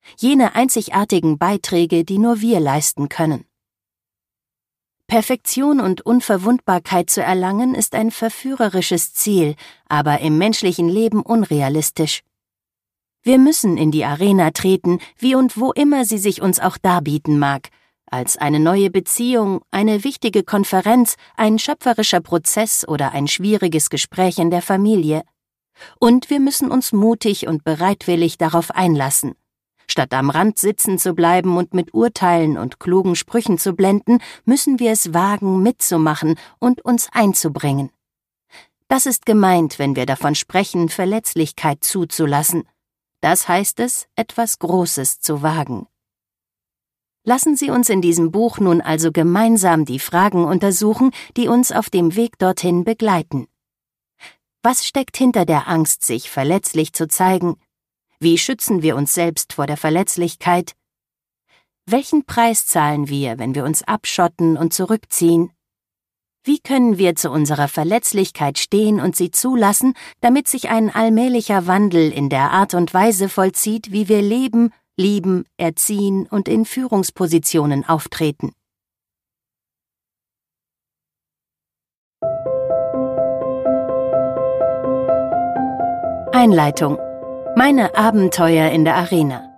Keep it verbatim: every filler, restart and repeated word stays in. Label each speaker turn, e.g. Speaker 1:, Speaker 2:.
Speaker 1: Jene einzigartigen Beiträge, die nur wir leisten können. Perfektion und Unverwundbarkeit zu erlangen, ist ein verführerisches Ziel, aber im menschlichen Leben unrealistisch. Wir müssen in die Arena treten, wie und wo immer sie sich uns auch darbieten mag, als eine neue Beziehung, eine wichtige Konferenz, ein schöpferischer Prozess oder ein schwieriges Gespräch in der Familie. Und wir müssen uns mutig und bereitwillig darauf einlassen. Statt am Rand sitzen zu bleiben und mit Urteilen und klugen Sprüchen zu blenden, müssen wir es wagen, mitzumachen und uns einzubringen. Das ist gemeint, wenn wir davon sprechen, Verletzlichkeit zuzulassen. Das heißt es, etwas Großes zu wagen. Lassen Sie uns in diesem Buch nun also gemeinsam die Fragen untersuchen, die uns auf dem Weg dorthin begleiten. Was steckt hinter der Angst, sich verletzlich zu zeigen? Wie schützen wir uns selbst vor der Verletzlichkeit? Welchen Preis zahlen wir, wenn wir uns abschotten und zurückziehen? Wie können wir zu unserer Verletzlichkeit stehen und sie zulassen, damit sich ein allmählicher Wandel in der Art und Weise vollzieht, wie wir leben, lieben, erziehen und in Führungspositionen auftreten? Einleitung. Meine Abenteuer in der Arena.